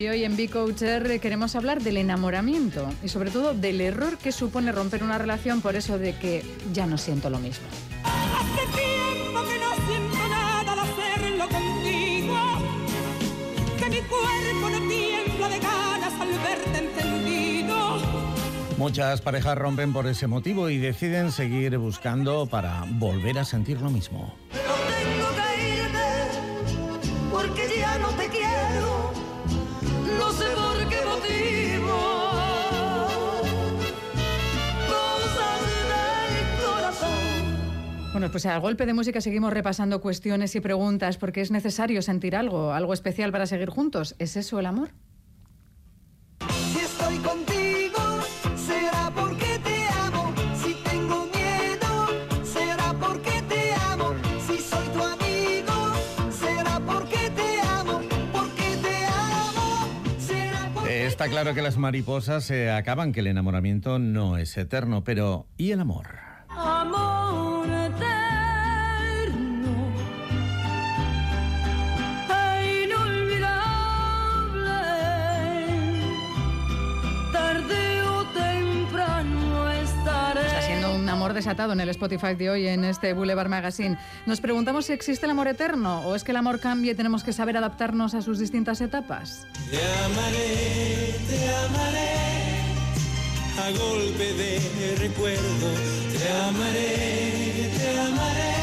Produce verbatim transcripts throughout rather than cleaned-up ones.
Y hoy en B-Coacher queremos hablar del enamoramiento y sobre todo del error que supone romper una relación por eso de que ya no siento lo mismo. Hace tiempo que no siento nada al hacerlo contigo, que mi cuerpo no tiembla de ganas al verte encendido. Muchas parejas rompen por ese motivo y deciden seguir buscando para volver a sentir lo mismo. No tengo que irme porque ya no te quiero. No sé por qué motivo. Cosas del corazón. Bueno, pues al golpe de música seguimos repasando cuestiones y preguntas porque es necesario sentir algo, algo especial para seguir juntos. ¿Es eso el amor? Si estoy contigo, será porque te amo. Si tengo miedo, será porque te amo. Si soy tu amigo, será porque te amo. Porque te amo, será porque... Está claro que las mariposas se acaban, que el enamoramiento no es eterno, pero ¿y el amor? Amor eterno e inolvidable, tarde o temprano estaré. Está siendo un amor desatado en el Spotify de hoy, en este Boulevard Magazine. Nos preguntamos si existe el amor eterno o es que el amor cambia y tenemos que saber adaptarnos a sus distintas etapas. Te amaré, te amaré, a golpe de recuerdo. Te amaré, te amaré,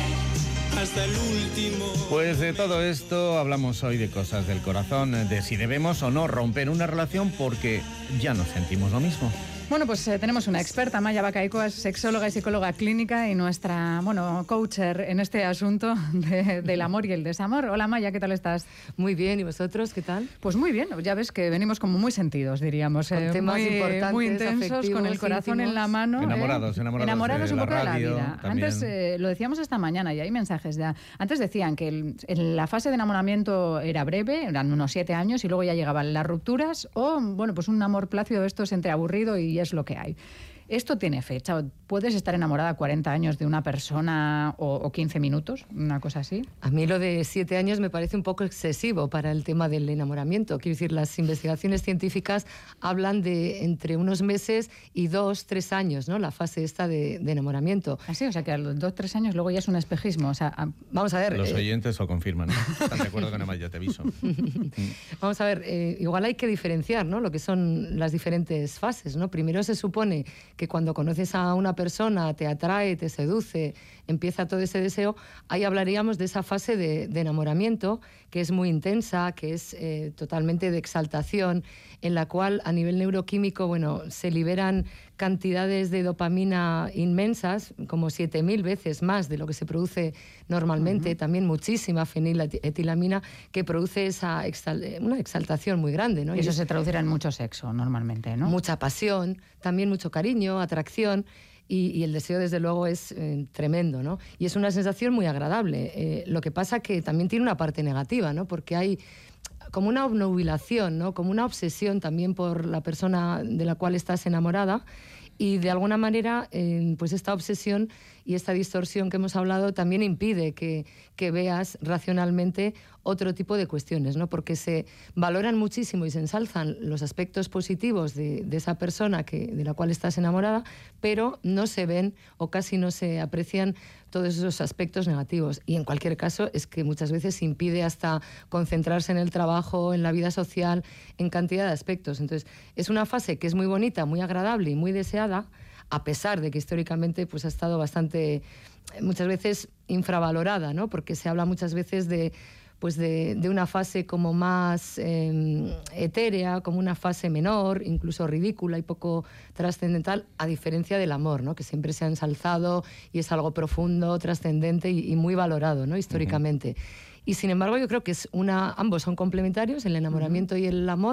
hasta el último. Pues de todo esto hablamos hoy, de cosas del corazón, de si debemos o no romper una relación porque ya no sentimos lo mismo. Bueno, pues eh, tenemos una experta, Maya Bacaico, es sexóloga y psicóloga clínica y nuestra, bueno, coacher en este asunto de, del amor y el desamor. Hola Maya, ¿qué tal estás? Muy bien, ¿y vosotros qué tal? Pues muy bien, ya ves que venimos como muy sentidos, diríamos. Con eh, temas muy, importantes, muy intensos, con el corazón íntimos. en la mano. Enamorados, eh. enamorados Enamorados de un la poco radio, de la vida. también. Antes, eh, lo decíamos esta mañana y hay mensajes ya. Antes decían que el, en la fase de enamoramiento era breve, eran unos siete años y luego ya llegaban las rupturas o, bueno, pues un amor plácido, esto es entre aburrido y es lo que hay. ¿Esto tiene fecha? ¿Puedes estar enamorada cuarenta años de una persona o, o quince minutos? ¿Una cosa así? A mí lo de siete años me parece un poco excesivo para el tema del enamoramiento. Quiero decir, las investigaciones científicas hablan de entre unos meses y dos, tres años, ¿no? La fase esta de, de enamoramiento. Así, o sea que a los dos, tres años luego ya es un espejismo. O sea, a... Vamos a ver... Los eh... oyentes lo confirman, ¿no? ¿Están de acuerdo con Amaya? Te aviso. Vamos a ver, eh, igual hay que diferenciar, ¿no? Lo que son las diferentes fases, ¿no? Primero se supone que cuando conoces a una persona, te atrae, te seduce, empieza todo ese deseo, ahí hablaríamos de esa fase de, de enamoramiento, que es muy intensa, que es eh, totalmente de exaltación, en la cual a nivel neuroquímico, bueno, se liberan cantidades de dopamina inmensas, como siete mil veces más de lo que se produce normalmente, uh-huh. También muchísima feniletilamina, que produce esa exal- una exaltación muy grande, ¿no? Y eso y se traducirá en mucho sexo normalmente, ¿no? Mucha pasión, también mucho cariño, atracción. Y, y el deseo, desde luego, es eh, tremendo, ¿no? Y es una sensación muy agradable. Eh, lo que pasa que también tiene una parte negativa, ¿no? Porque hay como una obnubilación, ¿no? Como una obsesión también por la persona de la cual estás enamorada. Y de alguna manera, eh, pues esta obsesión y esta distorsión que hemos hablado también impide que, que veas racionalmente otro tipo de cuestiones, ¿no? Porque se valoran muchísimo y se ensalzan los aspectos positivos de, de esa persona que, de la cual estás enamorada, pero no se ven o casi no se aprecian todos esos aspectos negativos. Y en cualquier caso es que muchas veces impide hasta concentrarse en el trabajo, en la vida social, en cantidad de aspectos. Entonces, es una fase que es muy bonita, muy agradable y muy deseada, a pesar de que históricamente pues, ha estado bastante, muchas veces, infravalorada, ¿no? Porque se habla muchas veces de, pues de, de una fase como más eh, etérea, como una fase menor, incluso ridícula y poco trascendental, a diferencia del amor, ¿no? Que siempre se ha ensalzado y es algo profundo, trascendente y, y muy valorado, ¿no? Históricamente. Uh-huh. Y sin embargo yo creo que es una, ambos son complementarios, el enamoramiento uh-huh. y el amor,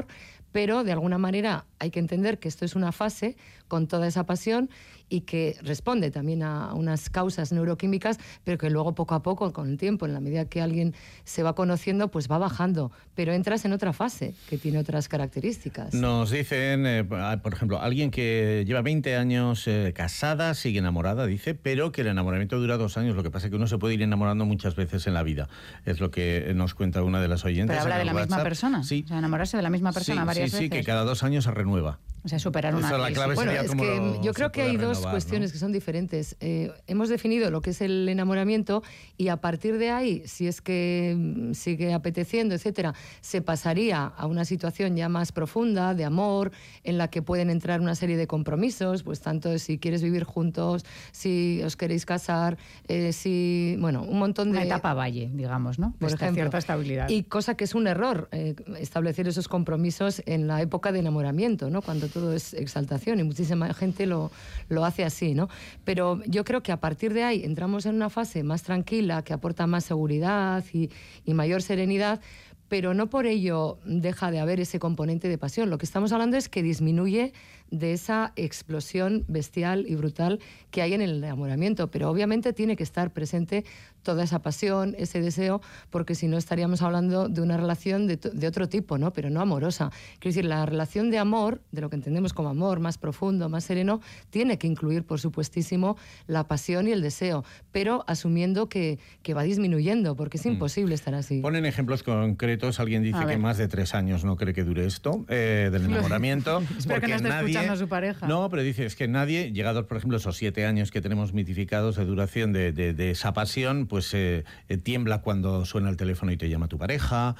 pero de alguna manera hay que entender que esto es una fase con toda esa pasión y que responde también a unas causas neuroquímicas, pero que luego poco a poco, con el tiempo, en la medida que alguien se va conociendo, pues va bajando, pero entras en otra fase que tiene otras características. Nos dicen, eh, por ejemplo, alguien que lleva veinte años eh, casada, sigue enamorada, dice, pero que el enamoramiento dura dos años, lo que pasa es que uno se puede ir enamorando muchas veces en la vida. Es lo que nos cuenta una de las oyentes. Pero habla de la WhatsApp. misma persona, sí. o sea, enamorarse de la misma persona sí, varias sí, veces. Sí, que cada dos años se renueva. O sea, superar una Esa, la clave Bueno, sería es cómo que lo- yo se creo que puede hay dos renovar, cuestiones ¿no? que son diferentes. Eh, hemos definido lo que es el enamoramiento y a partir de ahí, si es que mm, sigue apeteciendo, etcétera, se pasaría a una situación ya más profunda de amor, en la que pueden entrar una serie de compromisos, pues tanto si quieres vivir juntos, si os queréis casar, eh, si, bueno, un montón de... Una etapa valle, digamos, ¿no? por Esta ejemplo. cierta estabilidad. Y cosa que es un error, eh, establecer esos compromisos en la época de enamoramiento, ¿no? Cuando todo es exaltación y muchísima gente lo, lo hace así, ¿no? Pero yo creo que a partir de ahí entramos en una fase más tranquila, que aporta más seguridad y, y mayor serenidad, pero no por ello deja de haber ese componente de pasión. Lo que estamos hablando es que disminuye de esa explosión bestial y brutal que hay en el enamoramiento, pero obviamente tiene que estar presente toda esa pasión, ese deseo, porque si no estaríamos hablando de una relación de, de otro tipo, ¿no? Pero no amorosa. Quiero decir, la relación de amor, de lo que entendemos como amor más profundo, más sereno, tiene que incluir, por supuestísimo, la pasión y el deseo, pero asumiendo que, que va disminuyendo, porque es imposible estar así. Ponen ejemplos concretos. Alguien dice A que ver. más de tres años no cree que dure esto, eh, del enamoramiento. Espero que no esté nadie, escuchando a su pareja. No, pero dice, es que nadie, llegados por ejemplo esos siete años que tenemos mitificados de duración de, de, de esa pasión, pues eh, eh, tiembla cuando suena el teléfono y te llama tu pareja,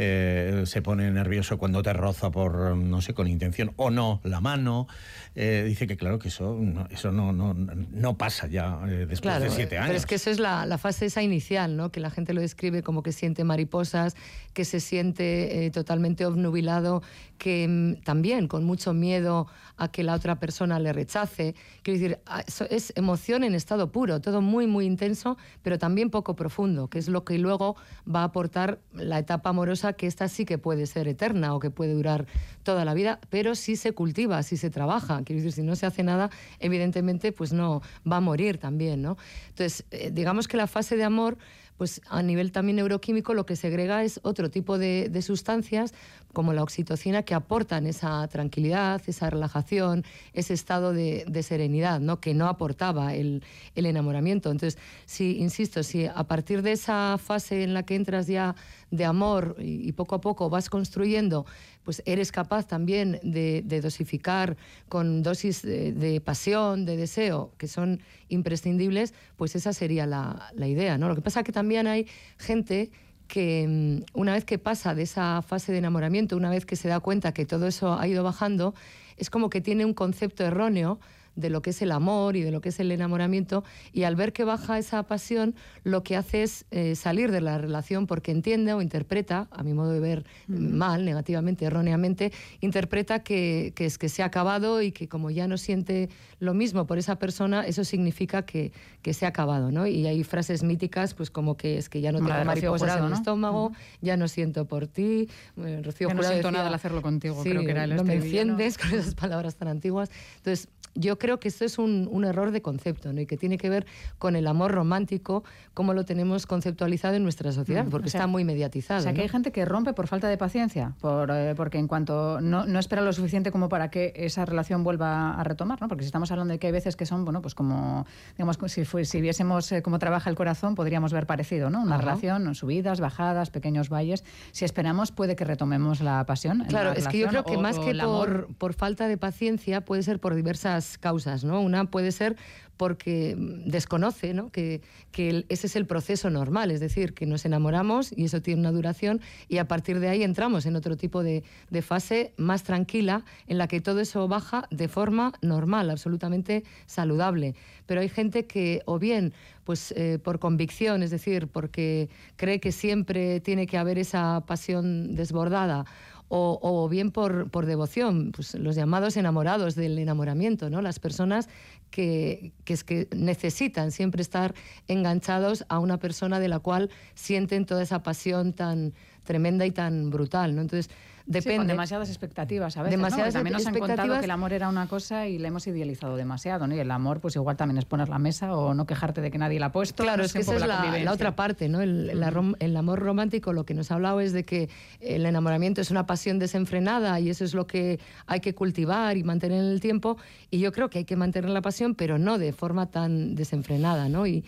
eh, se pone nervioso cuando te roza por, no sé, con intención o no, la mano. Eh, dice que claro que eso no, eso no, no, no pasa ya eh, después Claro, de siete años. pero es que eso es la, la fase esa inicial, ¿no? Que la gente lo describe como que siente mariposas, que se siente eh, totalmente obnubilado, que mm, también con mucho miedo a que la otra persona le rechace. Quiero decir, a- eso es emoción en estado puro, todo muy, muy intenso, pero también poco profundo, que es lo que luego va a aportar la etapa amorosa, que esta sí que puede ser eterna o que puede durar toda la vida, pero si se cultiva, si se trabaja. Quiero decir, si no se hace nada, evidentemente, pues no, va a morir también, ¿no? Entonces, eh, digamos que la fase de amor, pues a nivel también neuroquímico, lo que segrega es otro tipo de, de sustancias, como la oxitocina, que aportan esa tranquilidad, esa relajación, ese estado de, de serenidad, ¿no? Que no aportaba el, el enamoramiento. Entonces, si, insisto, si a partir de esa fase en la que entras ya de amor y, y poco a poco vas construyendo, pues eres capaz también de, de dosificar con dosis de, de pasión, de deseo, que son imprescindibles, pues esa sería la, la idea, ¿no? Lo que pasa es que también hay gente que mm, una vez que pasa de esa fase de enamoramiento, una vez que se da cuenta que todo eso ha ido bajando, es como que tiene un concepto erróneo de lo que es el amor y de lo que es el enamoramiento, y al ver que baja esa pasión, lo que hace es eh, salir de la relación porque entiende o interpreta, a mi modo de ver, mm. mal, negativamente, erróneamente, interpreta que, que es que se ha acabado y que como ya no siente lo mismo por esa persona, eso significa que, que se ha acabado, ¿no? Y hay frases míticas, pues como que es que ya no Como la tengo de Rocío mariposas Jurado, en el ¿no? estómago, Uh-huh. ya no siento por ti. Eh, Rocío Ya no Jurado siento decía, nada al hacerlo contigo, sí, creo que era el no me estribillo, ¿no? enciendes, con esas palabras tan antiguas. Entonces, yo creo que esto es un, un error de concepto, ¿no? Y que tiene que ver con el amor romántico, como lo tenemos conceptualizado en nuestra sociedad, Mm, porque o sea, está muy mediatizado. O sea, que ¿no? hay gente que rompe por falta de paciencia, por, eh, porque en cuanto no, no espera lo suficiente como para que esa relación vuelva a retomar, ¿no? Porque si estamos hablando de que hay veces que son, bueno, pues como, digamos, si, fue, si viésemos eh, cómo trabaja el corazón, podríamos ver parecido, ¿no? Una Ajá. relación, subidas, bajadas, pequeños valles. Si esperamos, puede que retomemos la pasión. en Claro, la es que yo creo relación, que o- más o que el amor. por, por falta de paciencia puede ser por diversas causas, ¿no? Una puede ser porque desconoce, ¿no? que, que el- ese es el proceso normal, es decir, que nos enamoramos y eso tiene una duración y a partir de ahí entramos en otro tipo de, de fase más tranquila en la que todo eso baja de forma normal, absolutamente saludable. Pero hay gente que o bien pues eh, por convicción, es decir, porque cree que siempre tiene que haber esa pasión desbordada, o, o bien por, por devoción, pues los llamados enamorados del enamoramiento, ¿no? Las personas que, que, es que necesitan siempre estar enganchados a una persona de la cual sienten toda esa pasión tan tremenda y tan brutal, ¿no? Entonces, depende. Sí, con demasiadas expectativas a veces, Demasiadas ¿no? También nos han contado expectativas. que el amor era una cosa y le hemos idealizado demasiado, ¿no? Y el amor, pues igual también es poner la mesa o no quejarte de que nadie la ha puesto. Claro, no es sé, que un poco esa es la, convivencia. la otra parte, ¿no? El, la rom- el amor romántico, lo que nos ha hablado es de que el enamoramiento es una pasión desenfrenada y eso es lo que hay que cultivar y mantener en el tiempo. Y yo creo que hay que mantener la pasión, pero no de forma tan desenfrenada, ¿no? Y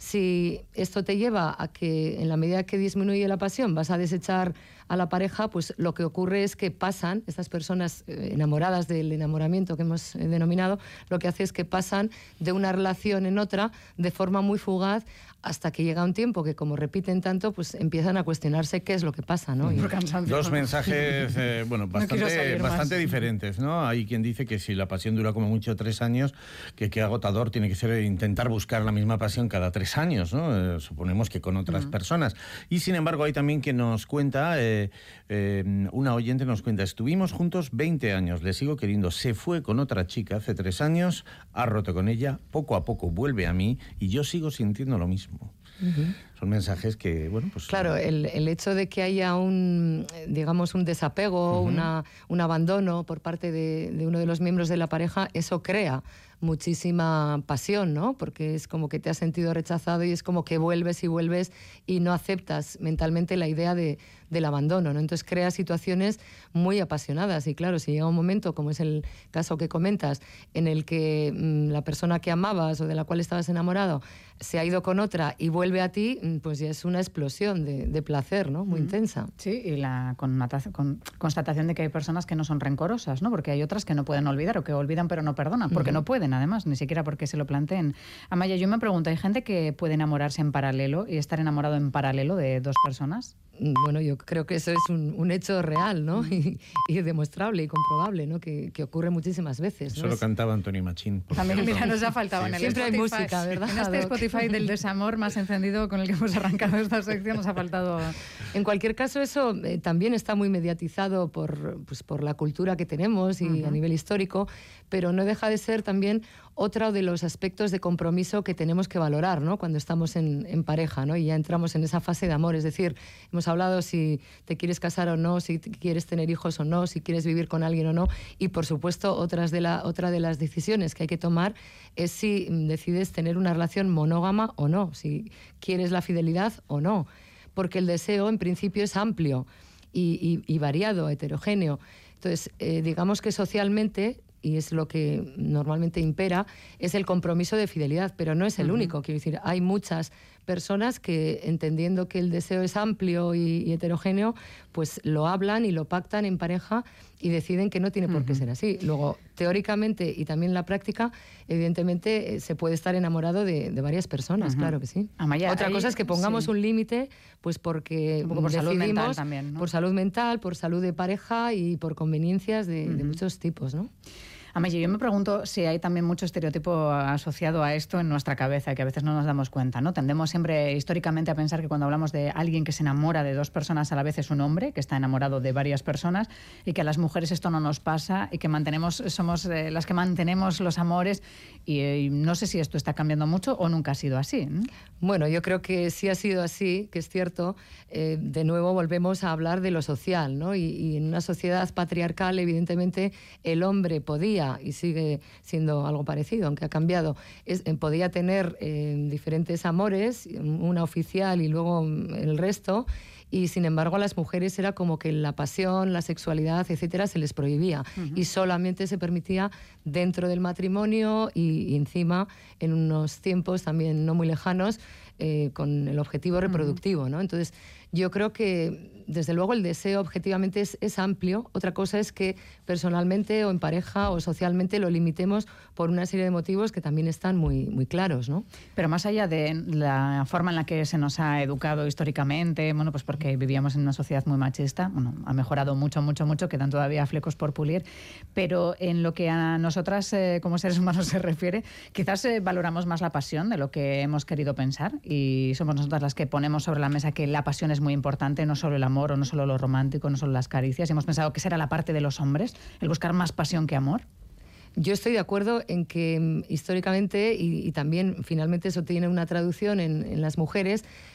si esto te lleva a que en la medida que disminuye la pasión vas a desechar a la pareja, pues lo que ocurre es que pasan, estas personas eh, enamoradas del enamoramiento que hemos eh, denominado, lo que hace es que pasan de una relación en otra de forma muy fugaz hasta que llega un tiempo que, como repiten tanto, pues empiezan a cuestionarse qué es lo que pasa, ¿no? Y- Por cansancio. Dos mensajes, eh, bueno, quiero bastante, salir más. bastante diferentes, ¿no? Hay quien dice que si la pasión dura como mucho tres años, que qué agotador tiene que ser intentar buscar la misma pasión cada tres años, ¿no? Eh, suponemos que con otras personas. Y sin embargo, hay también quien nos cuenta, eh, eh, una oyente nos cuenta, estuvimos juntos veinte años, le sigo queriendo, se fue con otra chica hace tres años, ha roto con ella, poco a poco vuelve a mí y yo sigo sintiendo lo mismo. Uh-huh. Son mensajes que, bueno, pues... Claro, el, el hecho de que haya un, digamos, un desapego, uh-huh. una, un abandono por parte de, de uno de los miembros de la pareja, eso crea muchísima pasión, ¿no? Porque es como que te has sentido rechazado y es como que vuelves y vuelves y no aceptas mentalmente la idea de, del abandono, ¿no? Entonces crea situaciones muy apasionadas y claro, si llega un momento, como es el caso que comentas, en el que mmm, la persona que amabas o de la cual estabas enamorado se ha ido con otra y vuelve a ti, pues ya es una explosión de, de placer, ¿no? Muy mm. intensa. Sí, y la connota- con, constatación de que hay personas que no son rencorosas, ¿no? Porque hay otras que no pueden olvidar o que olvidan pero no perdonan, porque uh-huh. no pueden además, ni siquiera porque se lo planteen. Amaya, yo me pregunto, ¿hay gente que puede enamorarse en paralelo y estar enamorado en paralelo de dos personas? Bueno, yo creo que eso es un, un hecho real, ¿no? Mm. Y, y demostrable y comprobable, ¿no? Que, que ocurre muchísimas veces, ¿no? Eso lo es... cantaba Antonio Machín. También, mira, nos ha faltado sí. en el Siempre Spotify. hay música, ¿verdad? En este Spotify del desamor más encendido con el que hemos arrancado esta sección nos ha faltado... En cualquier caso, eso eh, también está muy mediatizado por, pues, por la cultura que tenemos y uh-huh. a nivel histórico, pero no deja de ser también otro de los aspectos de compromiso que tenemos que valorar, ¿no? Cuando estamos en, en pareja, ¿no? Y ya entramos en esa fase de amor. Es decir, hemos hablado si te quieres casar o no, si quieres tener hijos o no, si quieres vivir con alguien o no. Y, por supuesto, otras de la, otra de las decisiones que hay que tomar es si decides tener una relación monógama o no, si quieres la fidelidad o no. Porque el deseo, en principio, es amplio y, y, y variado, heterogéneo. Entonces, eh, digamos que socialmente... y es lo que normalmente impera, es el compromiso de fidelidad, pero no es el uh-huh. único. Quiero decir, hay muchas personas que, entendiendo que el deseo es amplio y, y heterogéneo, pues lo hablan y lo pactan en pareja y deciden que no tiene por qué uh-huh. ser así. Luego, teóricamente y también en la práctica, evidentemente, eh, se puede estar enamorado de, de varias personas, uh-huh. claro que sí. Amaya, Otra ahí, cosa es que pongamos sí. un límite, pues porque un poco por decidimos, salud mental también, ¿no? Por salud mental, por salud de pareja y por conveniencias de, uh-huh. de muchos tipos, ¿no? Amaya, yo me pregunto si hay también mucho estereotipo asociado a esto en nuestra cabeza, que a veces no nos damos cuenta, ¿no? Tendemos siempre históricamente a pensar que cuando hablamos de alguien que se enamora de dos personas a la vez es un hombre que está enamorado de varias personas y que a las mujeres esto no nos pasa y que mantenemos, somos eh, las que mantenemos los amores y, y no sé si esto está cambiando mucho o nunca ha sido así, ¿no? Bueno, yo creo que sí ha sido así, que es cierto. Eh, de nuevo volvemos a hablar de lo social, ¿no? Y, y en una sociedad patriarcal, evidentemente, el hombre podía y sigue siendo algo parecido, aunque ha cambiado, es, eh, podía tener eh, diferentes amores, una oficial y luego el resto, y sin embargo a las mujeres era como que la pasión, la sexualidad, etcétera, se les prohibía uh-huh. y solamente se permitía dentro del matrimonio y, y encima en unos tiempos también no muy lejanos eh, con el objetivo reproductivo, ¿no? Entonces yo creo que desde luego el deseo objetivamente es, es amplio. Otra cosa es que personalmente o en pareja o socialmente lo limitemos por una serie de motivos que también están muy, muy claros, ¿no? Pero más allá de la forma en la que se nos ha educado históricamente, bueno, pues porque vivíamos en una sociedad muy machista, bueno, ha mejorado mucho, mucho, mucho, quedan todavía flecos por pulir, pero en lo que a nosotras eh, como seres humanos se refiere, quizás eh, valoramos más la pasión de lo que hemos querido pensar y somos nosotras las que ponemos sobre la mesa que la pasión es muy importante, no solo el amor o no solo lo romántico, no solo las caricias. Y hemos pensado que será la parte de los hombres, el buscar más pasión que amor. Yo estoy de acuerdo en que históricamente, y, y también finalmente eso tiene una traducción en, en las mujeres,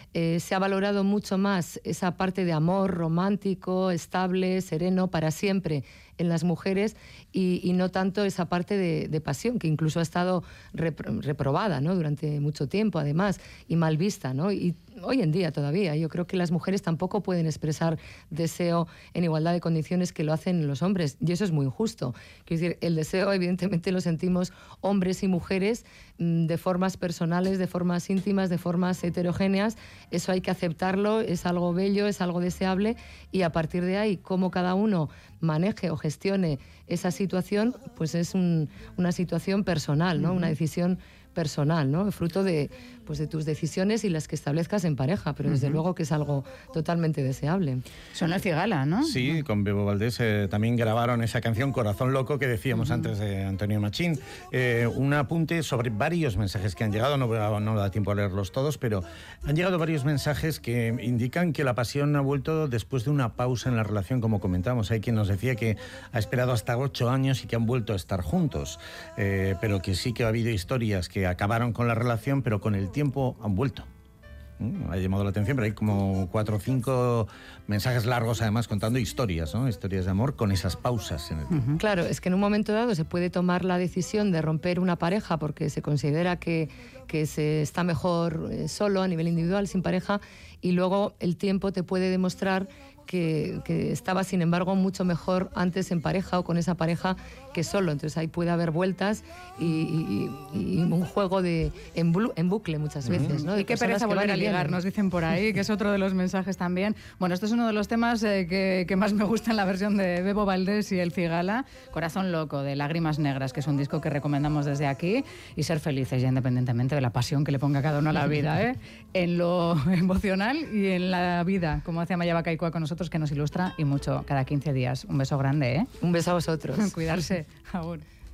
eh, se ha valorado mucho más esa parte de amor romántico, estable, sereno, para siempre en las mujeres y, y no tanto esa parte de, de pasión, que incluso ha estado repro, reprobada, ¿no?, durante mucho tiempo, además, y mal vista, ¿no? Y hoy en día todavía, yo creo que las mujeres tampoco pueden expresar deseo en igualdad de condiciones que lo hacen los hombres, y eso es muy injusto. Quiero decir, el deseo evidentemente lo sentimos hombres y mujeres mmm, de formas personales, de formas íntimas, de formas heterogéneas, eso hay que aceptarlo, es algo bello, es algo deseable, y a partir de ahí, cómo cada uno maneje o gestione esa situación, pues es un, una situación personal, ¿no? Una decisión personal, ¿no? Fruto de, pues de tus decisiones y las que establezcas en pareja, pero desde uh-huh. luego que es algo totalmente deseable. Son el Cigala, ¿no? Sí, con Bebo Valdés eh, también grabaron esa canción Corazón Loco que decíamos uh-huh. antes de Antonio Machín. Eh, un apunte sobre varios mensajes que han llegado, no, no da tiempo a leerlos todos, pero han llegado varios mensajes que indican que la pasión ha vuelto después de una pausa en la relación, como comentamos. Hay quien nos decía que ha esperado hasta ocho años y que han vuelto a estar juntos, eh, pero que sí que ha habido historias que acabaron con la relación, pero con el tiempo han vuelto. Mm, ha llamado la atención, pero hay como cuatro o cinco mensajes largos, además, contando historias, ¿no? Historias de amor con esas pausas en el tiempo. Uh-huh. Claro, es que en un momento dado se puede tomar la decisión de romper una pareja porque se considera que, que se está mejor eh, solo, a nivel individual, sin pareja, y luego el tiempo te puede demostrar que, que estaba, sin embargo, mucho mejor antes en pareja o con esa pareja que solo. Entonces ahí puede haber vueltas y, y, y un juego de en, blu, en bucle muchas veces, ¿no? Y qué pereza volver a ligar, nos dicen por ahí, que es otro de los mensajes también. Bueno, esto es uno de los temas eh, que, que más me gusta en la versión de Bebo Valdés y el Cigala, Corazón Loco, de Lágrimas Negras, que es un disco que recomendamos desde aquí, y ser felices ya independientemente de la pasión que le ponga cada uno a la vida, ¿eh? En lo emocional y en la vida, como hacía Maya Bacaicua con nosotros, que nos ilustra y mucho cada quince días. Un beso grande, ¿eh? Un beso a vosotros. Cuidarse. Agur.